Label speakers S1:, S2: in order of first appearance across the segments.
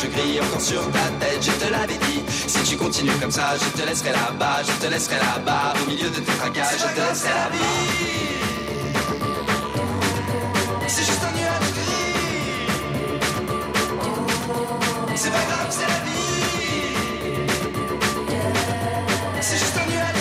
S1: nuages gris encore sur ta tête, je te l'avais dit. Si tu continues comme ça, je te laisserai là-bas, je te laisserai là-bas, au milieu de tes tracas, je te laisserai la vie. C'est juste un nuage gris. C'est pas grave, c'est la vie. C'est juste un nuage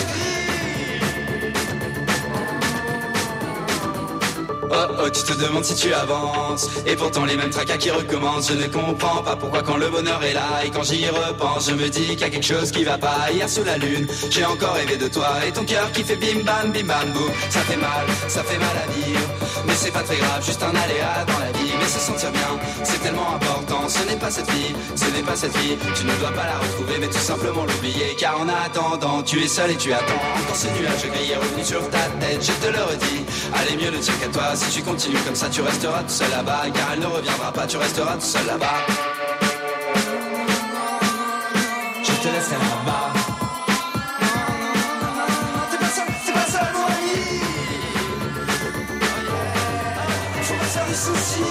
S1: gris. Oh oh, tu te demandes si tu avances, et pourtant les mêmes tracas qui recommencent. Je ne comprends pas pourquoi quand le bonheur est là, et quand j'y repense, je me dis qu'il y a quelque chose qui va pas. Hier sous la lune, j'ai encore rêvé de toi, et ton cœur qui fait bim bam boum. Ça fait mal à dire, mais c'est pas très grave, juste un aléa dans la vie. Mais se sentir bien, c'est tellement important. Ce n'est pas cette fille, tu ne dois pas la retrouver, mais tout simplement l'oublier. Car en attendant, tu es seul et tu attends. Encore ce nuage gris est revenu sur ta tête, je te le redis. Allez, mieux ne tient qu'à toi. Si tu continues comme ça, tu resteras tout seul là-bas. Car elle ne reviendra pas, tu resteras tout seul là-bas. Je te laisserai là-bas. T'es pas seul, mon ami. Faut pas se faire des soucis.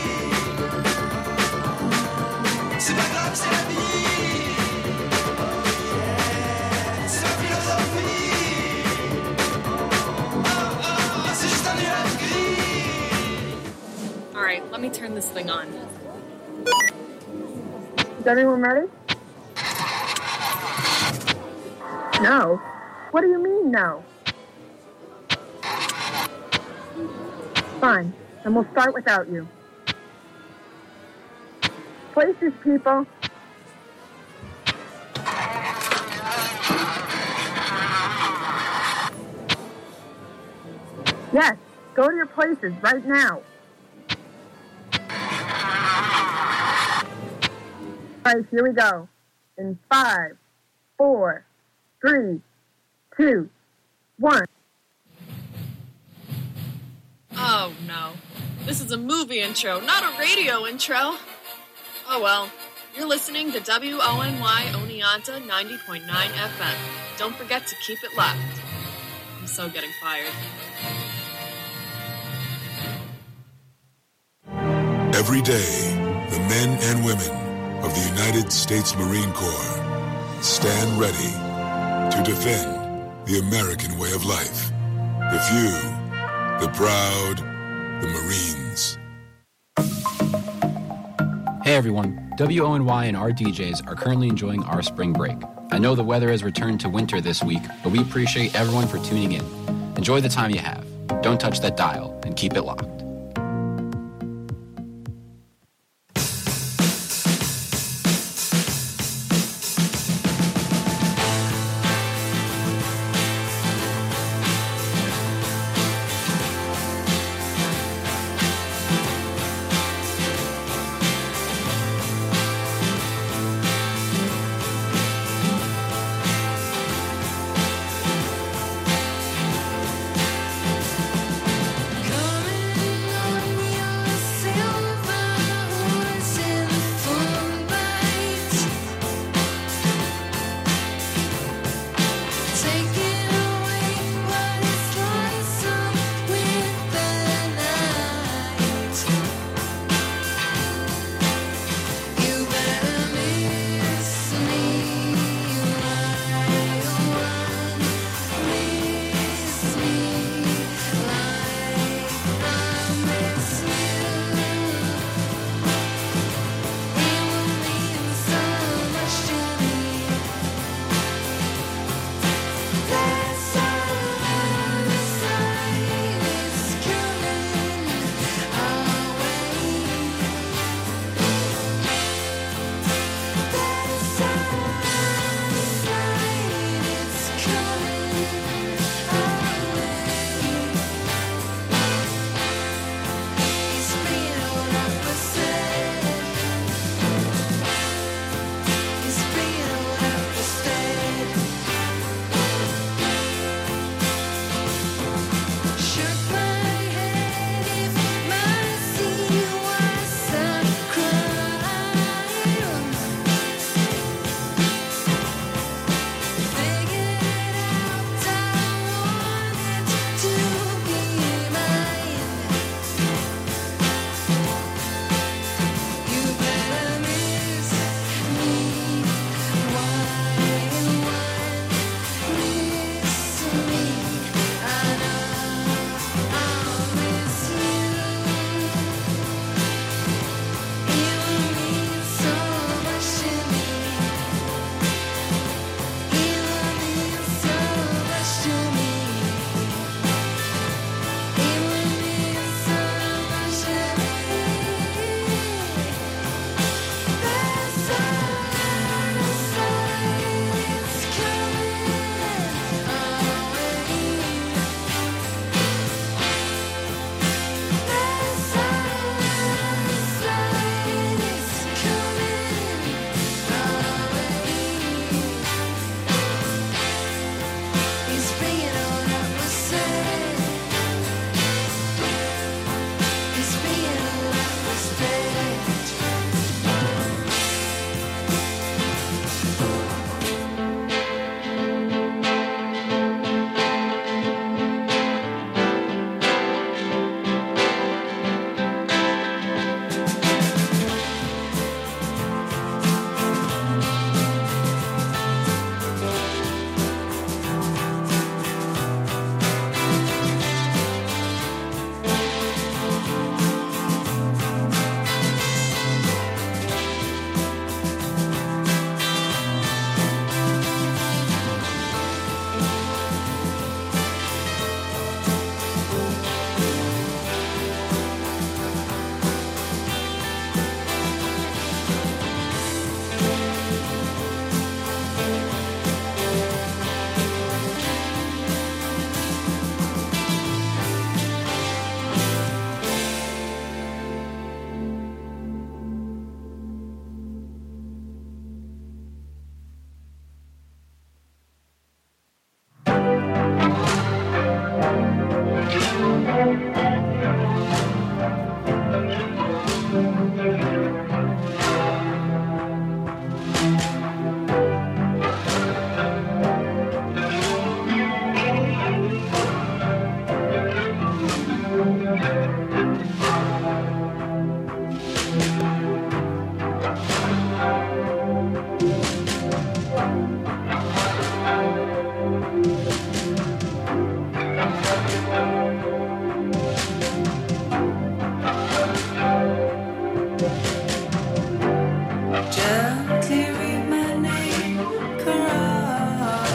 S1: C'est pas grave, c'est la vie. C'est ma philosophie. C'est juste un nuage gris.
S2: All right, let me turn this thing on.
S3: Is everyone ready? No. What do you mean, no? Fine, then we'll start without you. Places, people. Yes, go to your places right now. All right, here we go. In 5, 4, 3, 2, 1.
S2: Oh no. This is a movie intro, not a radio intro. Oh well. You're listening to WONY Oneonta 90.9 FM. Don't forget to keep it locked. I'm so getting fired.
S4: Every day, the men and women of the United States Marine Corps stand ready to defend the American way of life. The few, the proud, the Marines.
S5: Hey everyone, WONY and our DJs are currently enjoying our spring break. I know the weather has returned to winter this week, but we appreciate everyone for tuning in. Enjoy the time you have. Don't touch that dial and keep it locked.
S6: Coming Gently read my name, cry,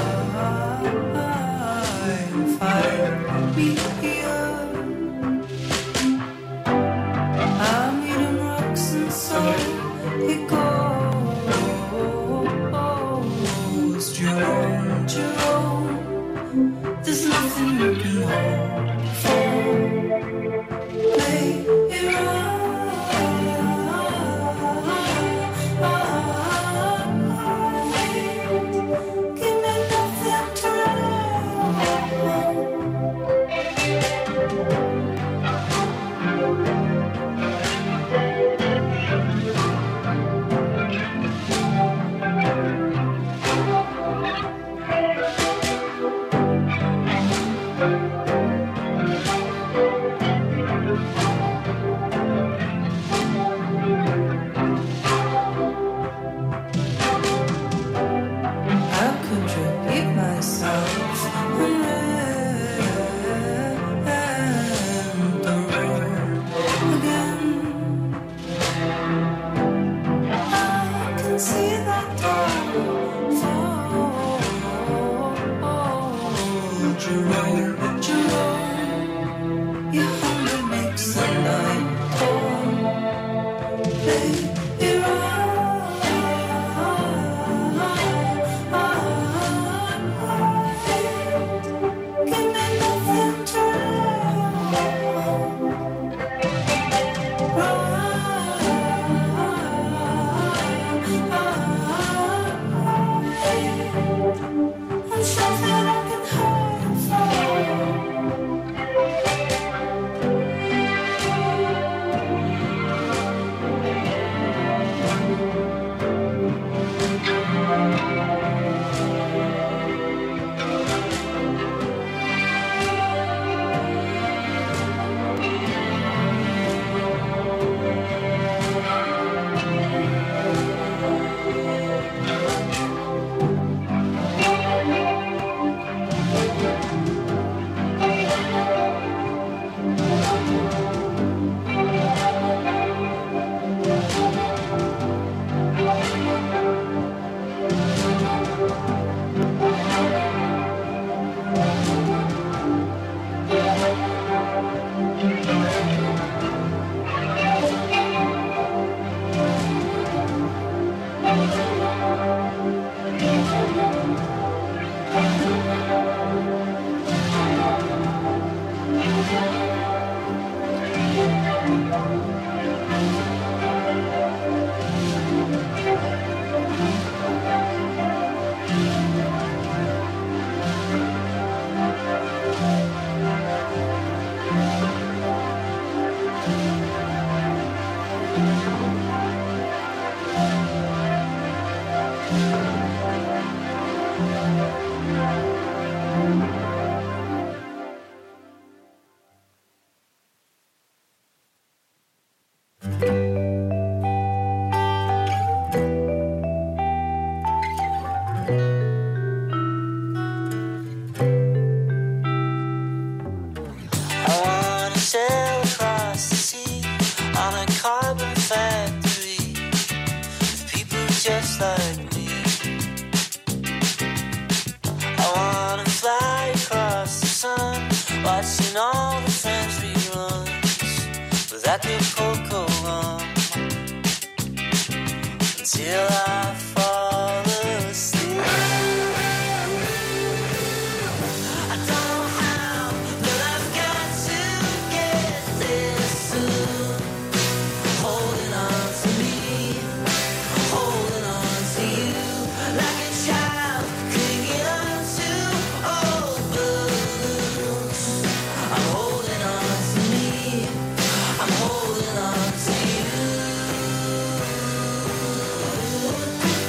S6: find me here. I'm eating rocks and so it goes. Jerome, Jerome, there's nothing you can hold for. Play it right.
S7: Just like me, I wanna fly across the sun, watching all the Friends reruns with Acapulco rum until I fall asleep. I don't know how, but I've got to get there soon. Holding on to me, holding on to you, like a child clinging on to old balloons. I'm holding on to me, I'm holding on to you.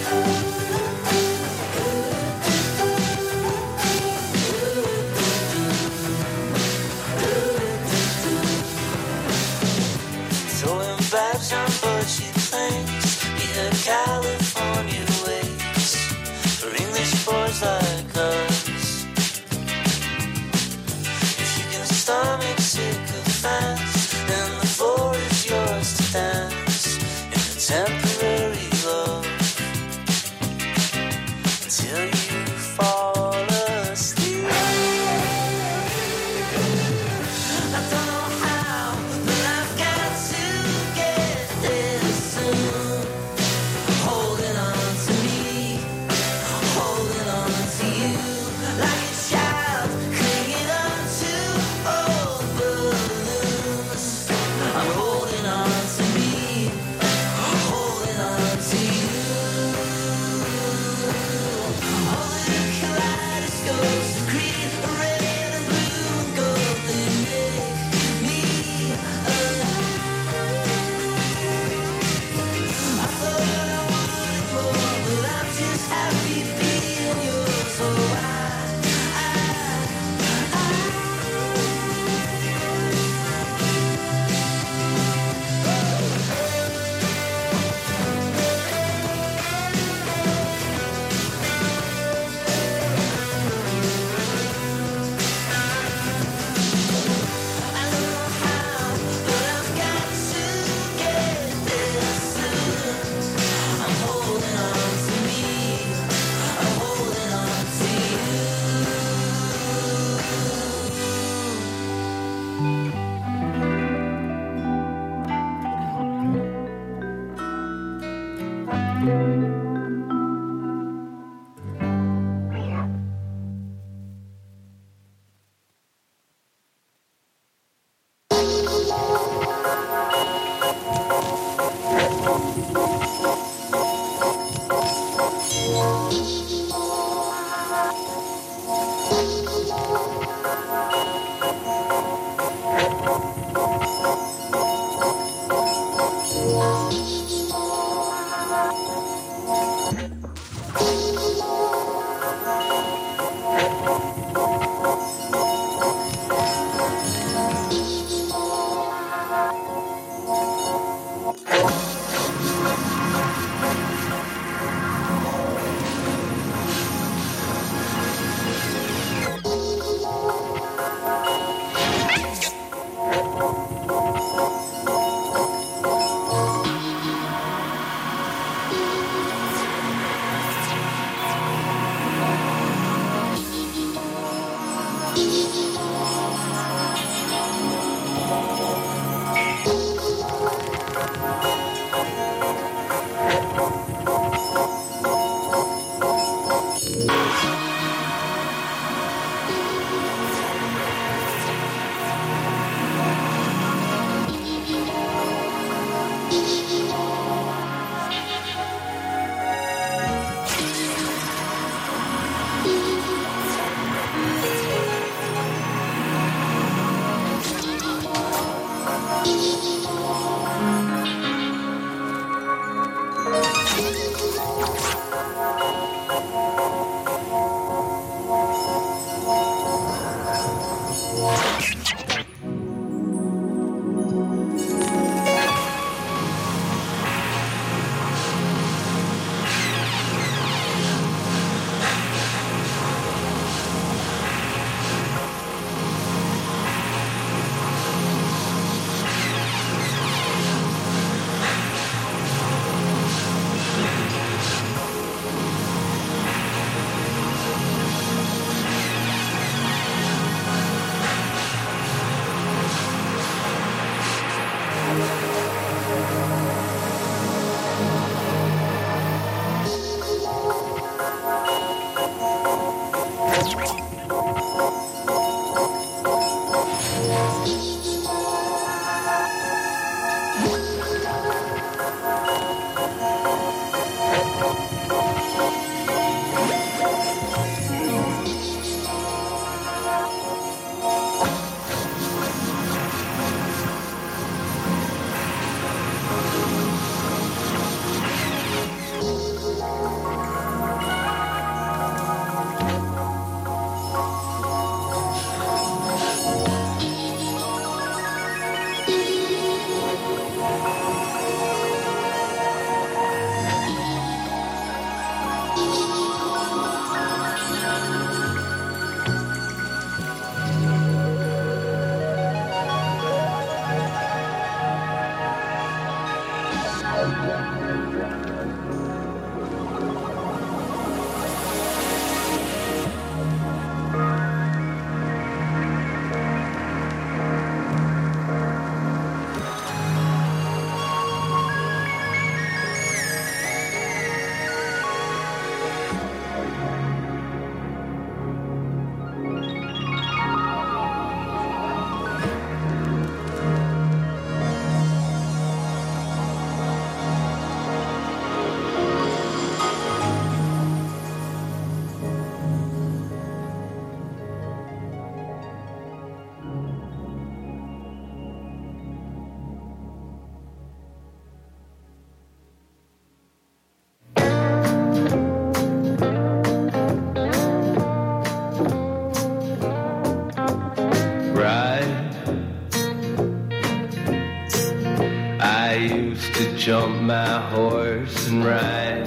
S8: jump my horse and ride.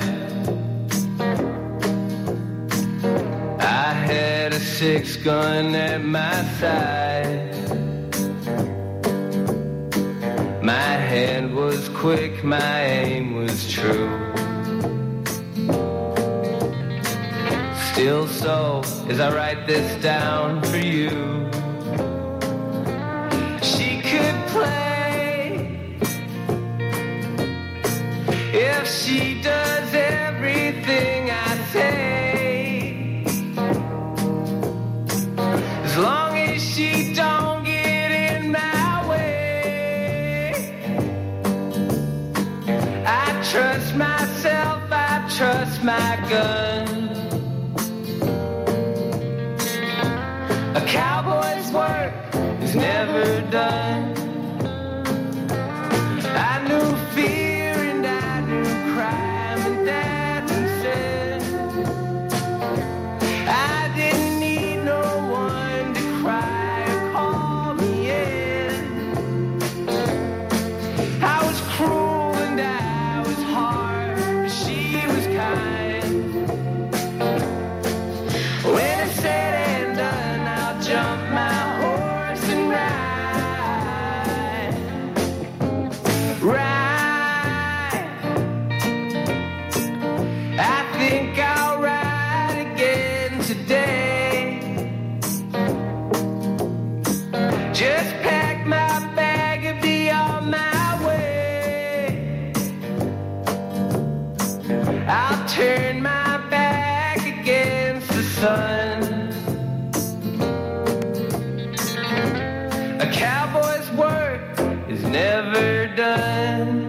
S8: I had a 6-gun at my side. My hand was quick, my aim was true. Still so, as I write this down for you, she could play. If she does trust my gun. A cowboy's work is never done. I knew fear and I knew crime and that and sin. I didn't need no one to cry or call me in. I was cruel and I was hard, but she was kind. When it's said and done, I'll jump my horse and ride. I think I'll ride again today. Just pack my bag and be on my way. I'll turn my back against the sun. A cowboy's work is never done.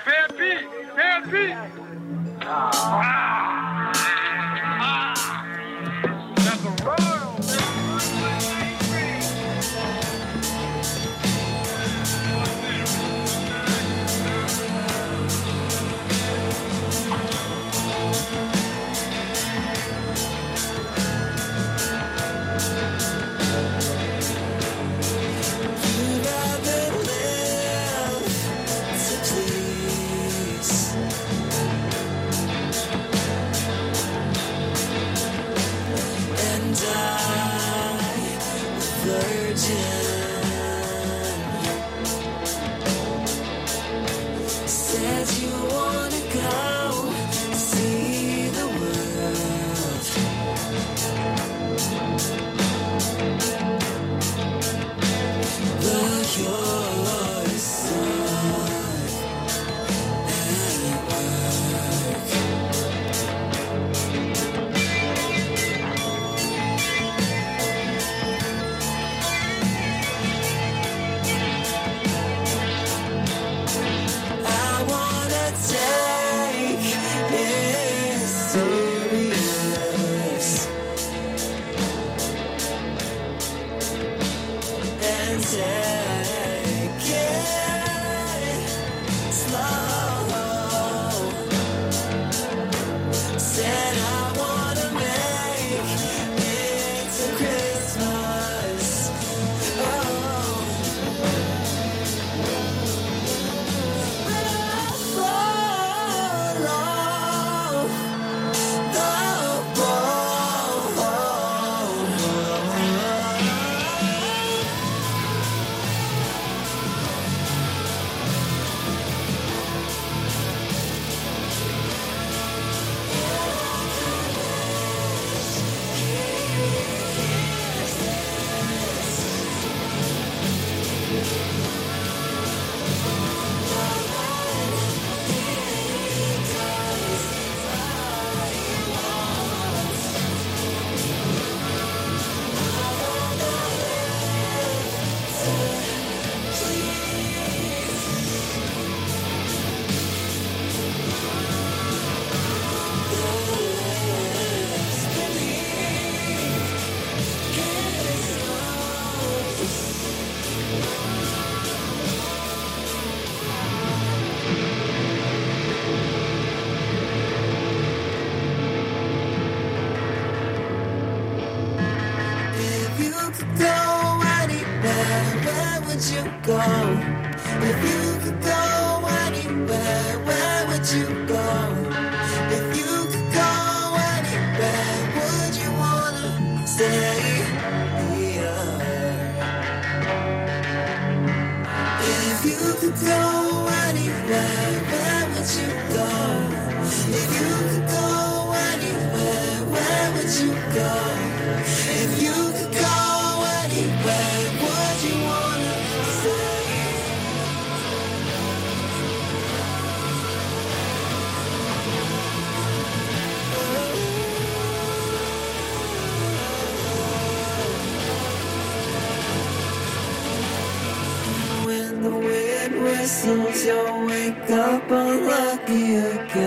S7: You'll wake up unlucky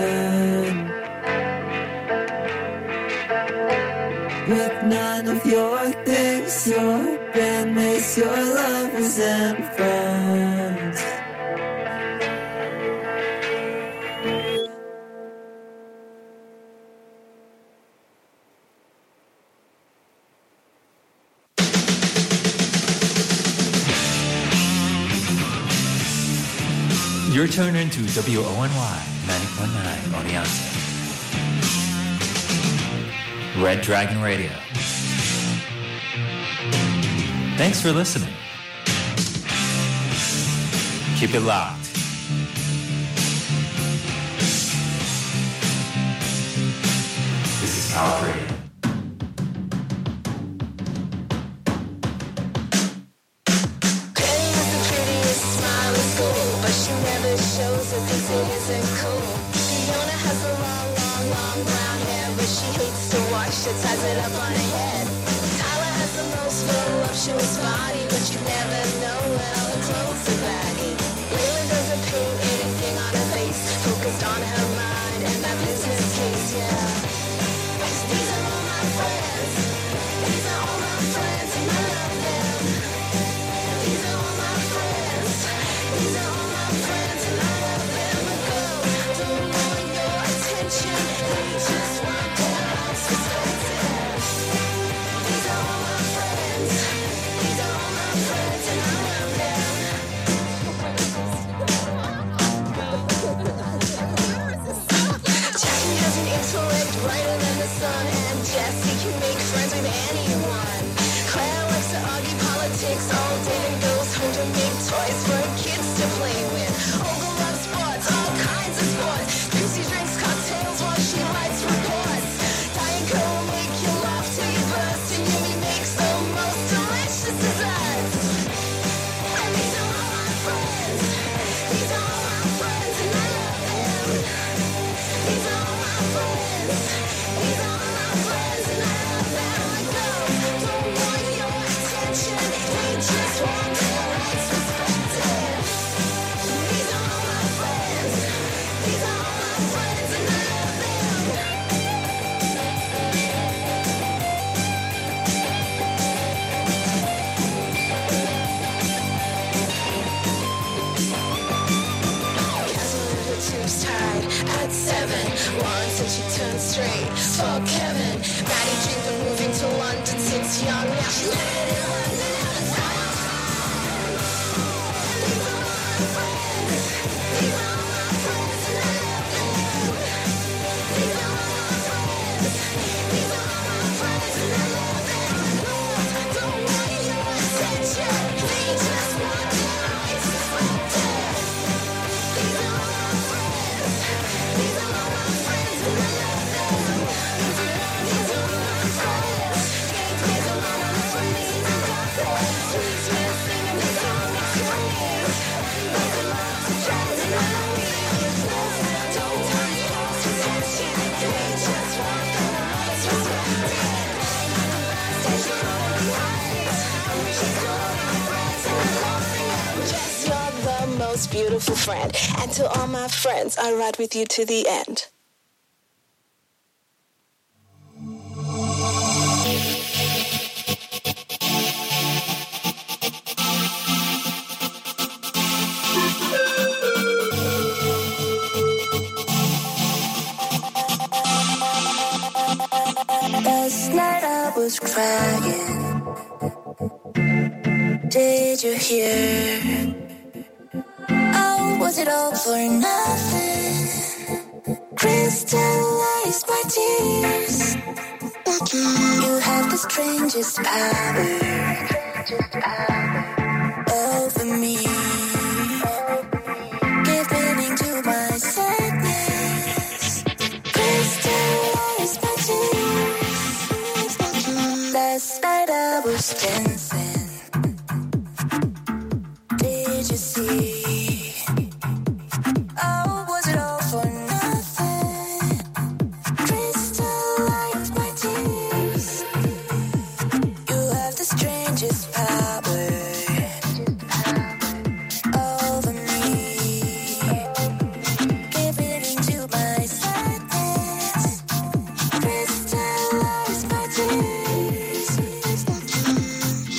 S7: again, with none of your things, your bandmates, your lovers and friends.
S9: You're tuned into WONY 90.9 Oneonta. Red Dragon Radio. Thanks for listening. Keep it locked. This is Power Radio.
S10: Shows her 'cause it isn't cool. Fiona has a long, long, long brown hair, but she hates to wash it, ties it up on her head. Tyler has the most voluptuous body, but you never know when all the clothes are baggy. Layla doesn't paint anything on her face, on her mind and my business case, yeah. These are all my friends. These are all my friends and I love them. These are all my friends. These are all my friends and I love them. But girl, don't want your attention. They just want their lives respected. These are all my friends. These are all my friends and I love them. Jackie has an intellect brighter than the sun, and Jessie can make friends with anyone. Claire likes to argue politics all day and goes home to make toys for her kids to play with. Olga loves sports, all kinds of sports. Chrissy drinks cocktails while she writes reports. Diane Coe will make you laugh till you burst, and Yumi makes the most delicious desserts. And these are all my friends. These are all my friends, and I love them. These are all my friends. These are all my friends, and I love them. Like, no, don't want your attention. They just want their rights respected. These are all my friends. These are all my friends, and I love them. Castle her tubes tied at 7. Lauren said she turned straight for Kevin. Maddie dreamed of moving to London since young. Now she's living in London and it's all fine. These are all my friends. These are all my friends and I love them. These are all my friends. These are all my friends and I love them. Don't want your attention. They just want their rights respected. These are all my friends. These are all my friends and I love them. These are all my friends. These are all my friends and I love them. Sweet Smith singing the song of dreams. These are lots of friends and I love them. Don't want your attention. They just want their rights respected. She's gonna be right. She's gonna be friends and I love them. Jess, you're the most beautiful friend. And to all my friends, I ride with you to the end.
S6: Last night I was crying. Did you hear? Oh, was it all for nothing? Crystallized my tears. You have the strangest power over me. Give meaning to my sadness. Crystallized my tears. Last night I was dancing. Did you see? Oh, was it all for nothing? Crystallized my tears. You have the strangest power over me. Give meaning to my sadness. Crystallized my tears.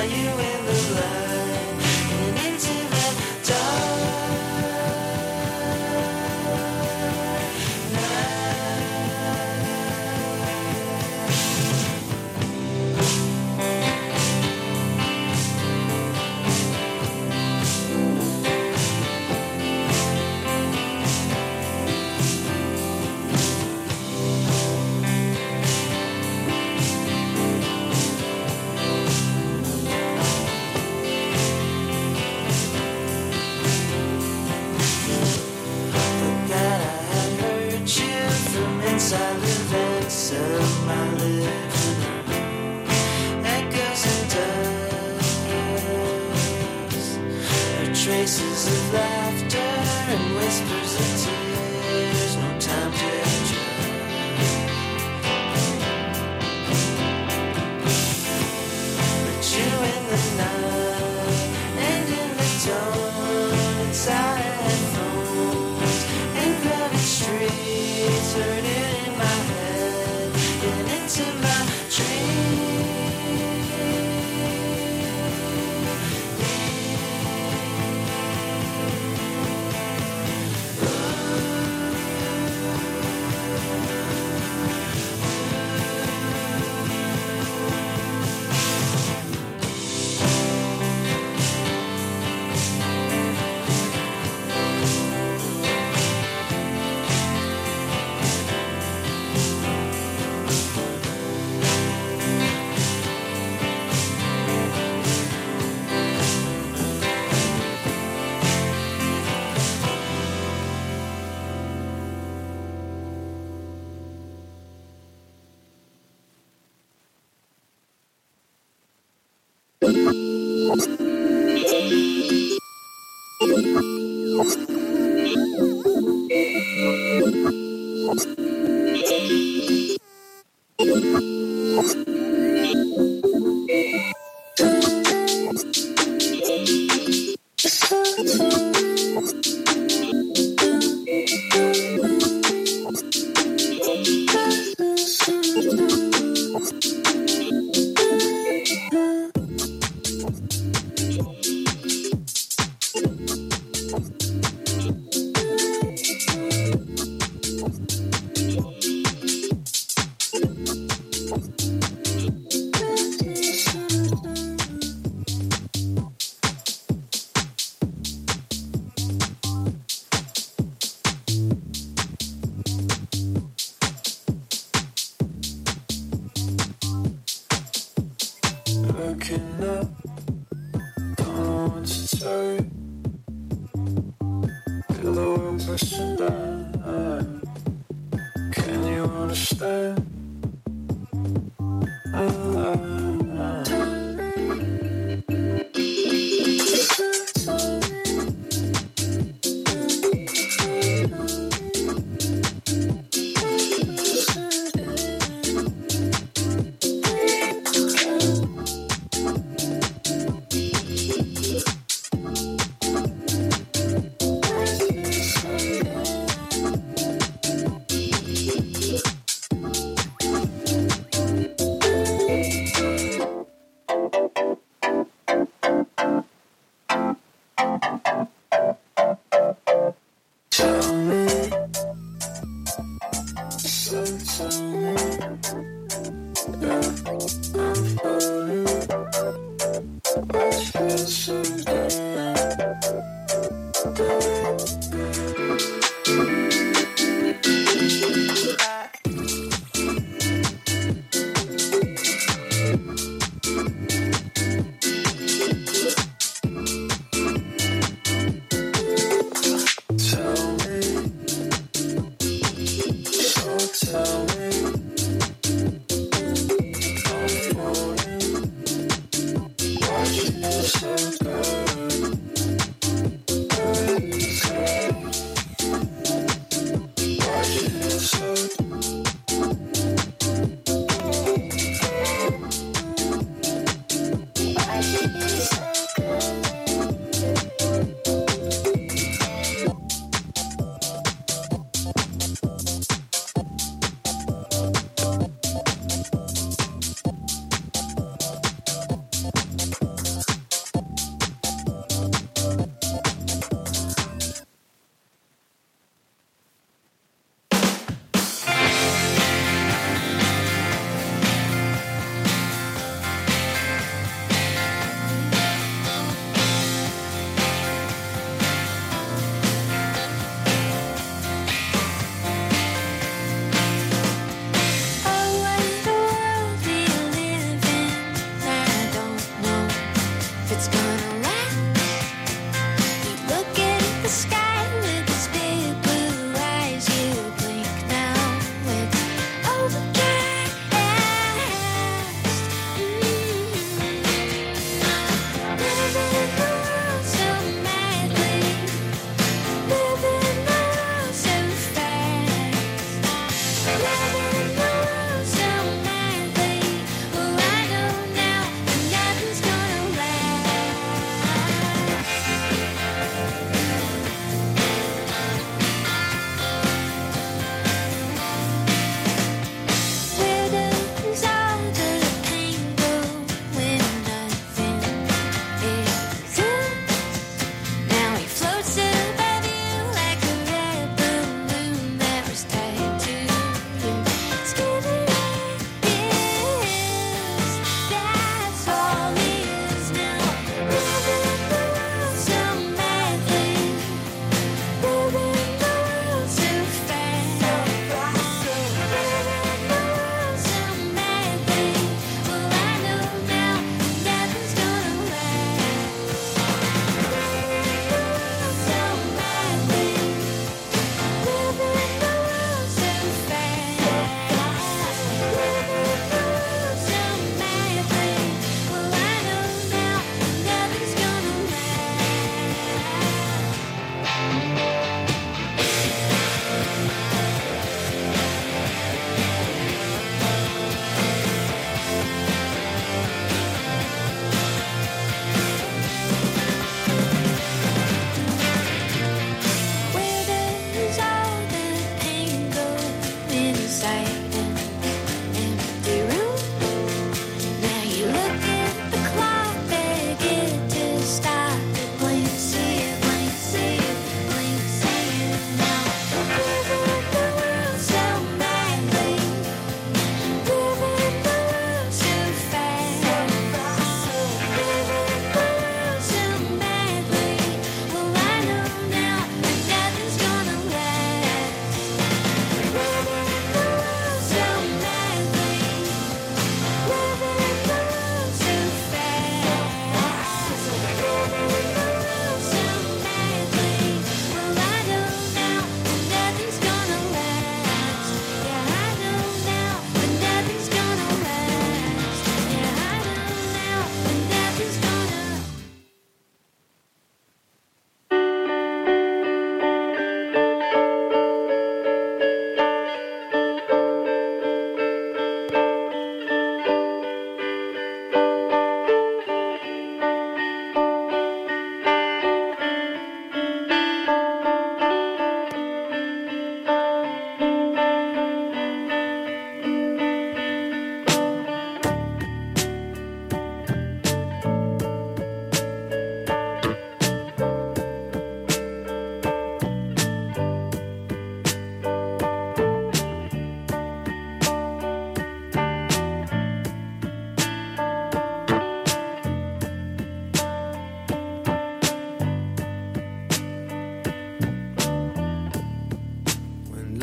S7: you in the light and into the inside the vents of my living room, echoes and dust, there are traces of laughter and whispers of tears, no time to adjust. But you in the night and in the dawn, inside headphones and crowded streets, hurting in my head and into my looking up, don't know what to say. Feel the world pressing down. Can you understand?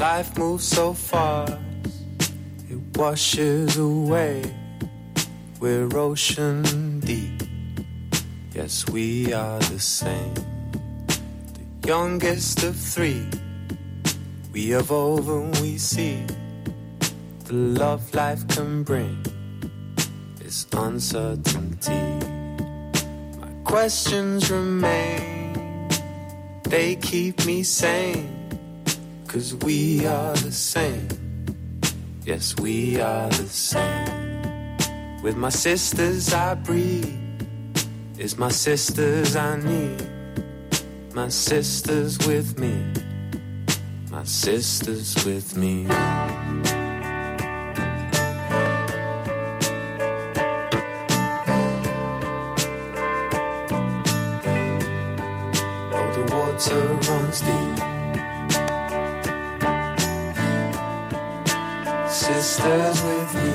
S11: Life moves so fast, it washes away. We're ocean deep, yes, we are the same. The youngest of three, we evolve and we see the love life can bring is uncertainty. My questions remain, they keep me sane, 'cause we are the same, yes, we are the same. With my sisters I breathe, it's my sisters I need. My sisters with me, my sisters with me. Oh, the water runs deep. Sisters with me.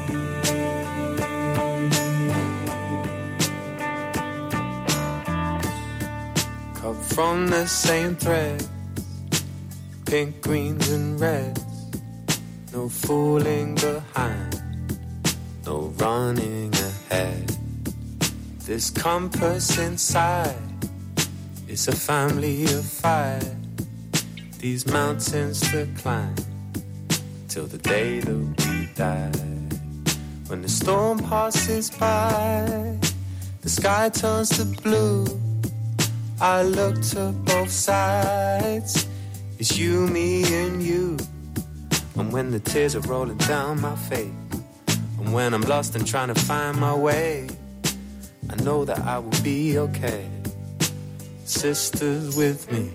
S11: From the same thread, pink, greens and reds. No fooling behind, no running ahead. This compass inside is a family of five. These mountains to climb till the day that we die. When the storm passes by, the sky turns to blue. I look to both sides, it's you, me and you. And when the tears are rolling down my face, and when I'm lost and trying to find my way, I know that I will be okay. Sisters with me.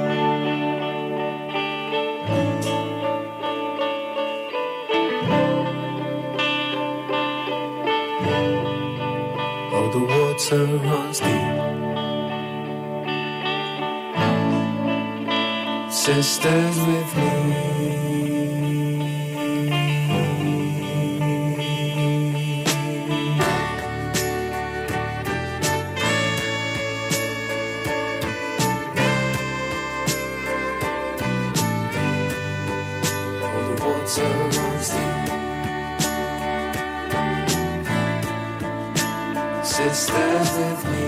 S11: Oh, the water runs deep. Sisters with me. Oh, the water runs deep. Sisters with me.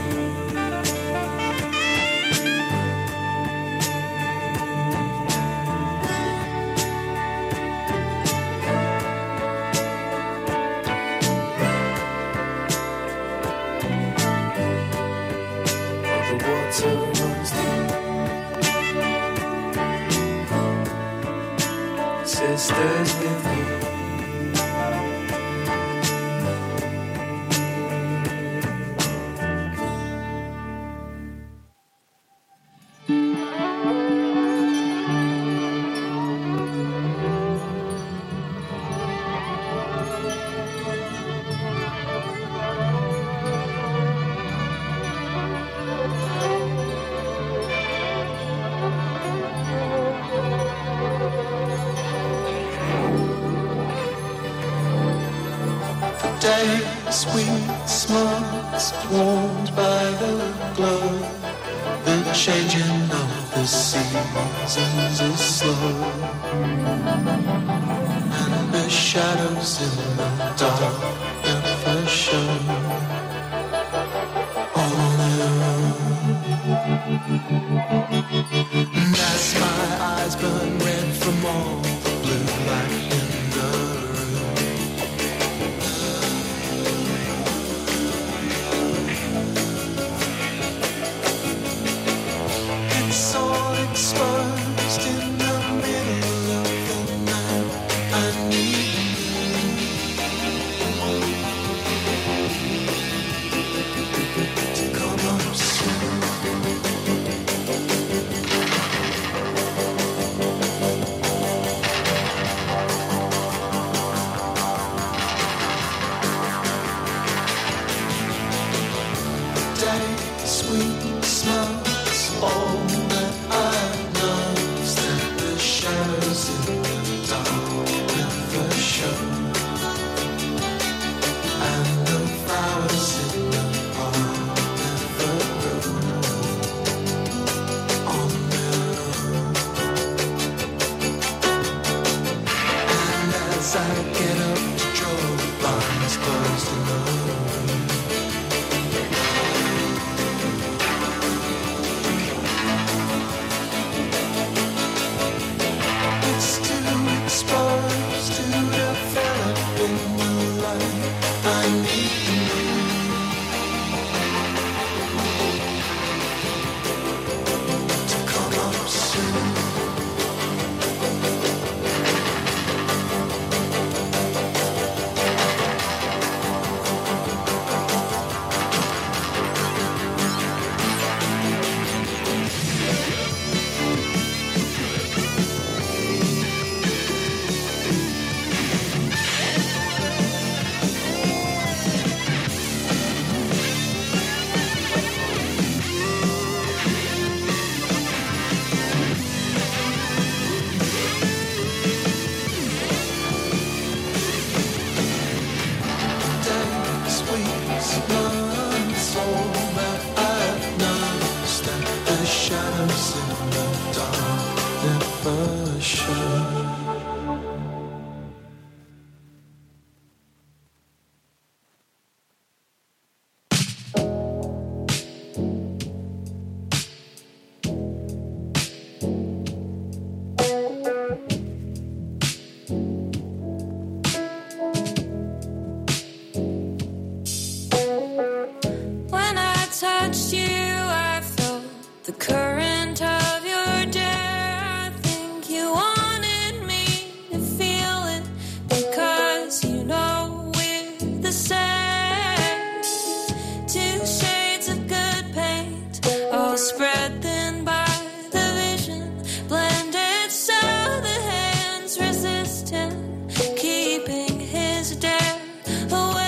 S11: Sisters with me.
S12: Sweet smiles warmed by the glow. The changing of the seasons is slow, and the shadows in the dark never show. On their own. And as my eyes burn red from all the blue light in the exposed in the middle of the night. I need to come up soon. Daddy, sweet smiles, all that I know is that the shadows in the dark never show, and the flowers in the park never grow on their own.
S13: touched you, I felt the current of your dare. I think you wanted me to feel it because you know we're the same. Two shades of good paint, all spread thin by the vision, blended so the hands resist him, keeping his dare away.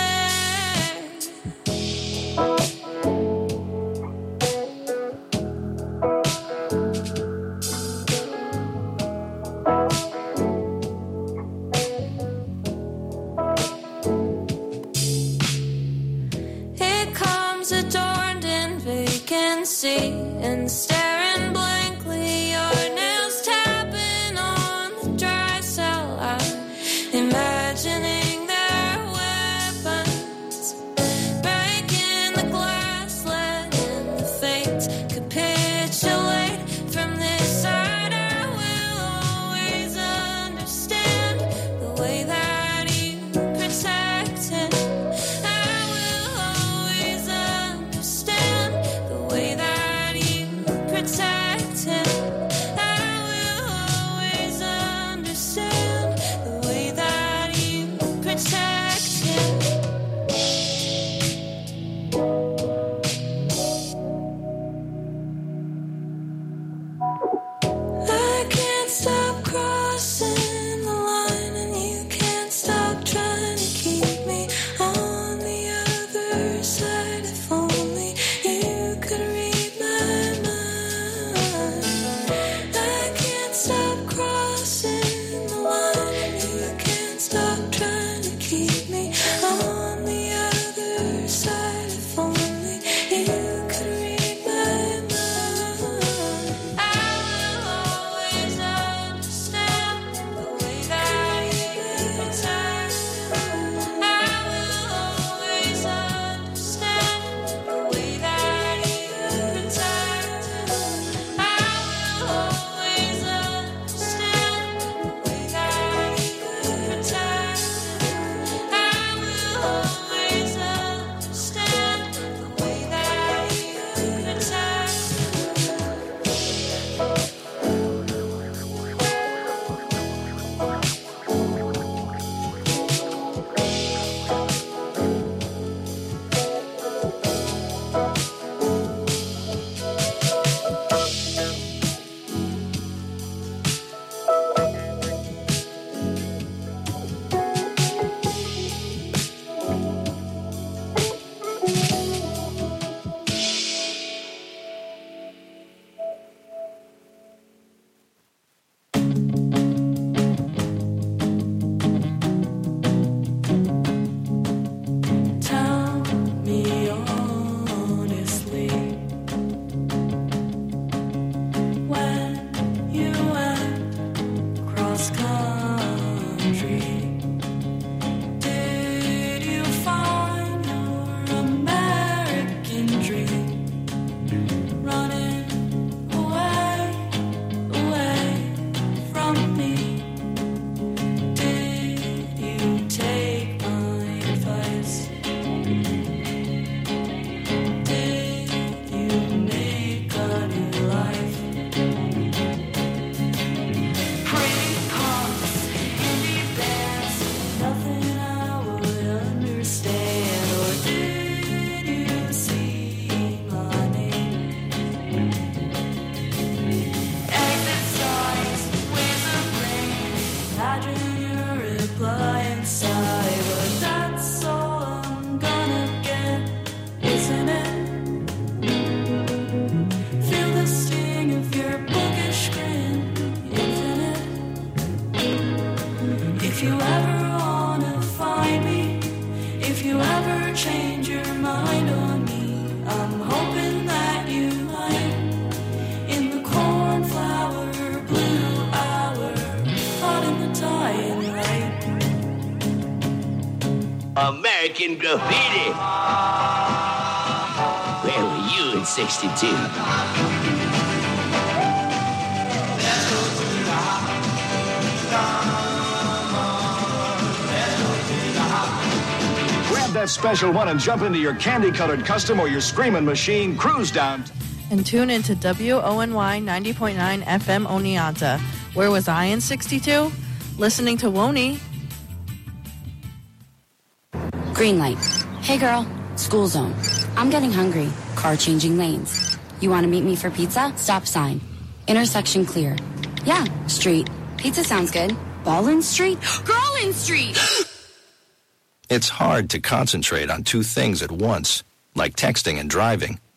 S13: It comes adorned in vacancy and staring blankly, your nails tapping on the dry cell. I'm imagining their weapons, breaking the glass, letting the fates capitulate. From this side I will always understand the way that you protect him. I will always understand the way that you protect him. I will always understand the way that you protect him. I can't stop crossing the line, and you can't stop trying to keep me on the other side. If only you could read my mind. I can't stop crossing the line, and you can't stop trying to keep me on the other side. If only you could read my mind. I will always understand the way that you protect. I will always understand the way that you protect. I will always understand the way that you protect. I will always understand the way that you protect. Tell me honestly, when you went cross country, did you find your American dream running away, away from me? Did you take my advice? Did you make a new life? Pretty punks, indie bands, nothing I would understand. Or did you see my name? Exit signs, ways of brain, imagine your reply inside. But that's all I'm gonna get, isn't it? Feel the sting of your bookish grin, infinite. If you ever wanna find me, if you ever change your mind on me, I'm hoping that you might. In the cornflower blue hour, caught in the dying light.
S14: American Graffiti. Where were you in '62?
S15: that special one and jump into your candy-colored custom or your screaming machine, cruise down.
S16: And tune into WONY 90.9 FM Oneonta. Where was I in 62? Listening to Woney.
S17: Green light. Hey girl, school zone. I'm getting hungry. Car changing lanes. You want to meet me for pizza? Stop sign. Intersection clear. Yeah, street. Pizza sounds good. Ballin Street? Girlin Street!
S18: It's hard to concentrate on two things at once, like texting and driving.